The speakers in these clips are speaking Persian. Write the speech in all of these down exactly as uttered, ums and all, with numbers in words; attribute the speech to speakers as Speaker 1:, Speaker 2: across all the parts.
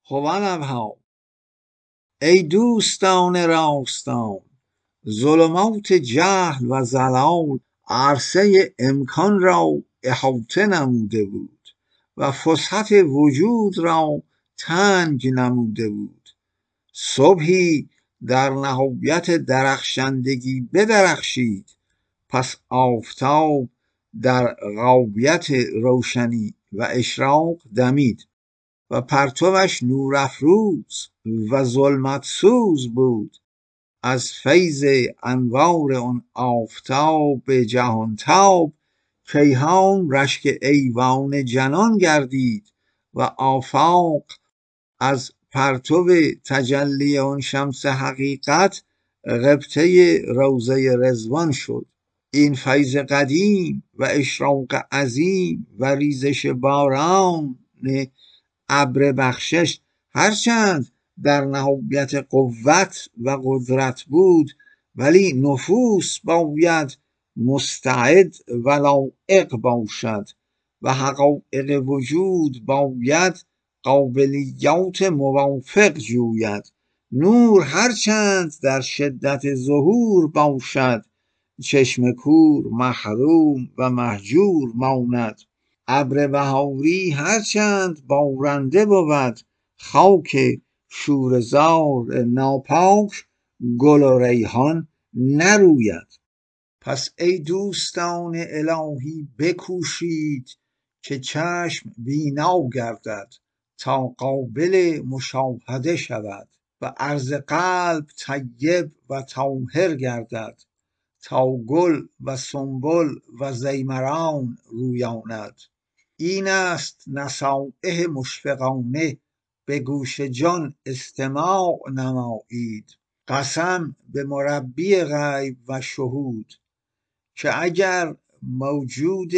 Speaker 1: هوانبها. ای دوستان راستان، ظلمات جهل و ضلال عرصه امکان را احاطه نموده بود و فسحت وجود را تنگ نموده بود. صبحی در نهایت درخشندگی بدرخشید، پس آفتاب در غایت روشنی و اشراق دمید و پرتوش نورافروز و ظلمت سوز بود. از فیض انوار آن آفتاب جهانتاب کیهان رشک ایوان جنان گردید و آفاق از پرتو تجلی آن شمس حقیقت غبطه روضه رضوان شد. این فیض قدیم و اشراق عظیم و ریزش باران ابر بخشش هرچند در نهایت قوت و قدرت بود، ولی نفوس باید مستعد و لایق باشد و حقایق وجود باید قابلیات موافق جوید. نور هرچند در شدت ظهور باشد، چشم کور محروم و مهجور ماند. ابر بهاری هرچند بارنده بود، خاک شوره‌زار ناپاک گل و ریحان نروید. پس ای دوستان الهی بکوشید که چشم بینا گردد تا قابل مشاهده شود و عرض قلب طیب و طاهر گردد تا گل و سنبل و ضیمران رویاند. این است نصایح مشفقانه، به گوش جان استماع نمایید. قسم به مربی غیب و شهود که اگر موجود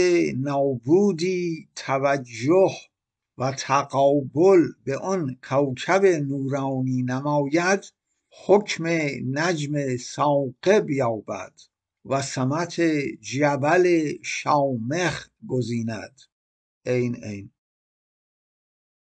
Speaker 1: نابودی توجه و تقابل به آن کوکب نورانی نماید، حکم نجم ثاقب یابد و سمت جبل شامخ گزیند. این این